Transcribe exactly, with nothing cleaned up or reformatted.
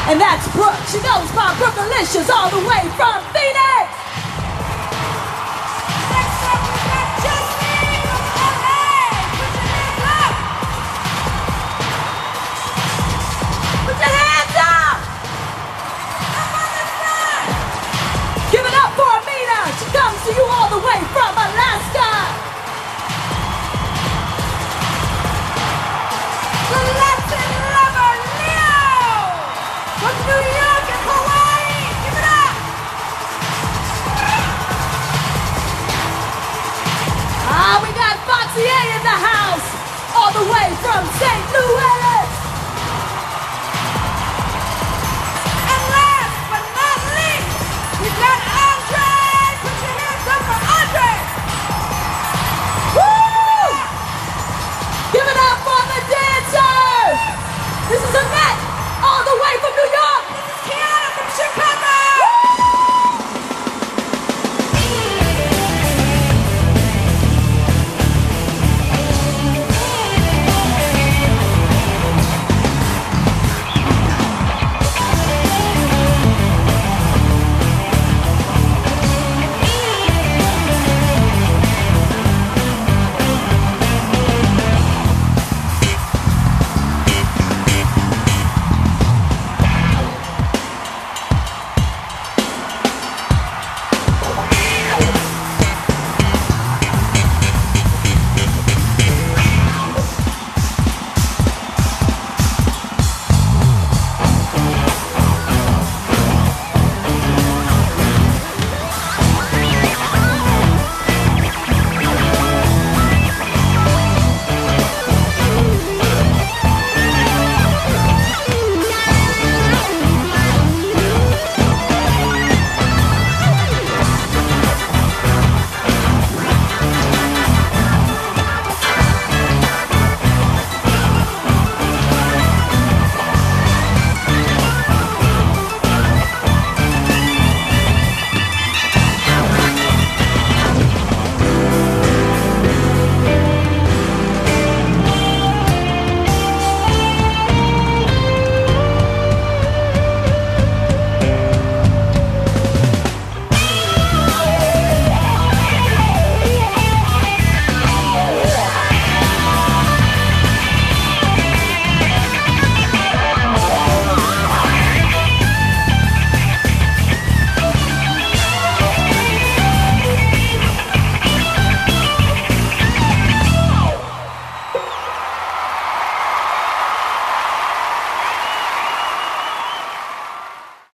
And that's Brooke. She goes by Brooklynicious all the way from Phoenix. Next up, we got Justine from L A. Put your hands up. Put your hands up. Up on the front. Give it up for Amina. She comes to you all the way from Alaska. The Latin lover, Leo. From New York and Hawaii. Give it up. Ah, we got Foxy A in the house, all the way from Saint Louis.